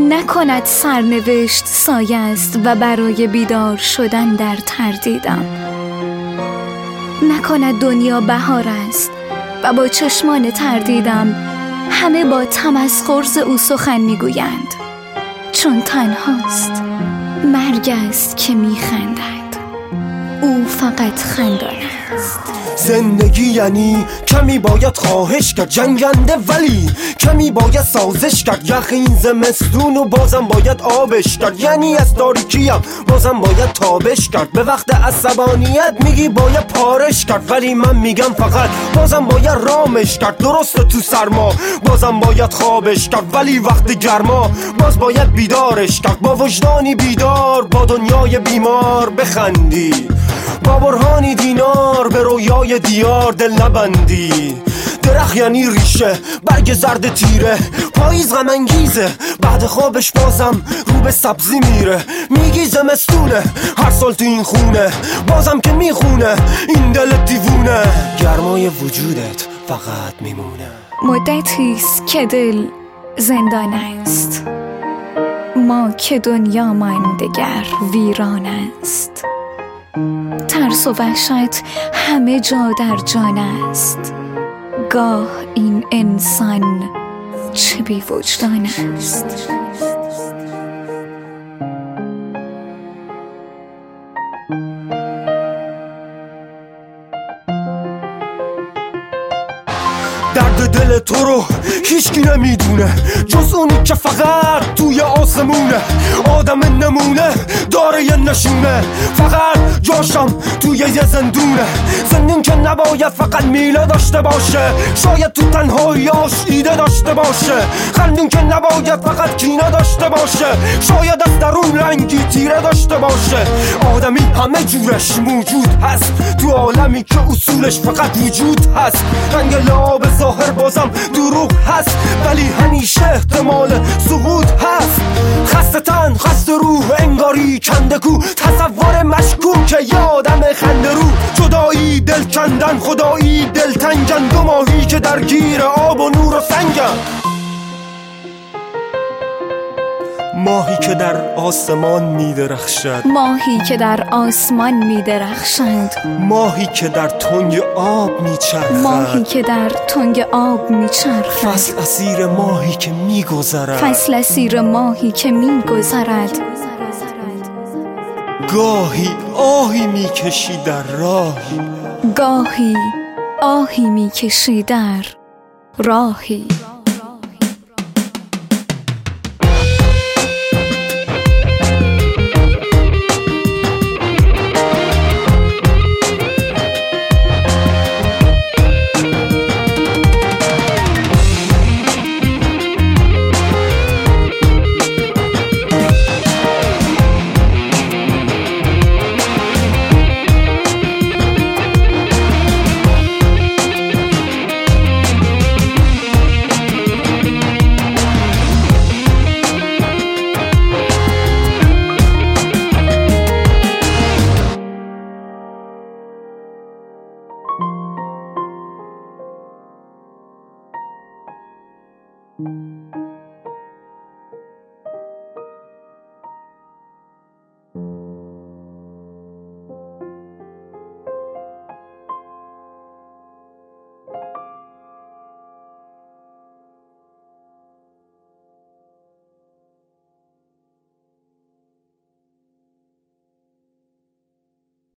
نکند سرنوشت سایه است و برای بیدار شدن در تردیدم. نکند دنیا بهار است و با چشمان تردیدم همه با تمسخر ز او سخن میگویند. چون تنهاست مرگ است که میخندد، او فقط خندان است. زندگی یعنی کمی باید خواهش کرد، جنگنده ولی کمی باید سازش کرد. یخ این زمستون و بازم باید آبش کرد، یعنی از تاریکیم بازم باید تابش کرد. به وقت عصبانیت میگی باید پارش کرد، ولی من میگم فقط بازم باید رامش کرد. درسته تو سرما بازم باید خوابش کرد، ولی وقت گرما باز باید بیدارش کرد. با وجدانی بیدار با دنیای بیمار بخندی، با برهانی دینار به رویای دیار دل نبندی. درخت یعنی ریشه، برگ زرد تیره، پاییز غم انگیزه، بعد خوابش بازم رو به سبزی میره. میگی زمستونه هر سال تو این خونه، بازم که میخونه این دل دیوونه. گرمای وجودت فقط میمونه. مدتیست که دل زندان است، ما که دنیا من دگر ویران است. ترس و وحشت همه جا در جان است، گاه این انسان چه بی وجدان است. درد دل تو رو هیچکی نمیدونه جز اونی که فقط توی آسمونه. آدم نمونه داره یه نشونه، فقط جاشم توی یه زندونه. زندون که نباید فقط میله داشته باشه، شاید تو تنهاییاش ایده داشته باشه. خندون که نباید فقط کینه داشته باشه، شاید از درون رنگی تیره داشته باشه. آدمی همه جورش موجود هست تو عالمی که اصولش فقط وجود هست. رنگ لعاب ظاهر بازم دروغ هست، ولی همیشه احتمال سقوط هست. خسته تن خسته روح انگاری کنده کو، تصور مشکوک یه آدم خنده رو. جدایی دل کندن خدایی دل تنگن، دو ماهی که درگیر آب و نور و سنگن. ماهی که در آسمان میدرخشد، ماهی که در آسمان میدرخشد، ماهی که در تنگ آب میچرخد، ماهی که در تنگ آب میچرخد. فصل اسیر ماهی که میگذرد، فصل اسیر ماهی که میگذرد. گاهی آهی میکشی در راهی، گاهی آهی میکشی در راهی.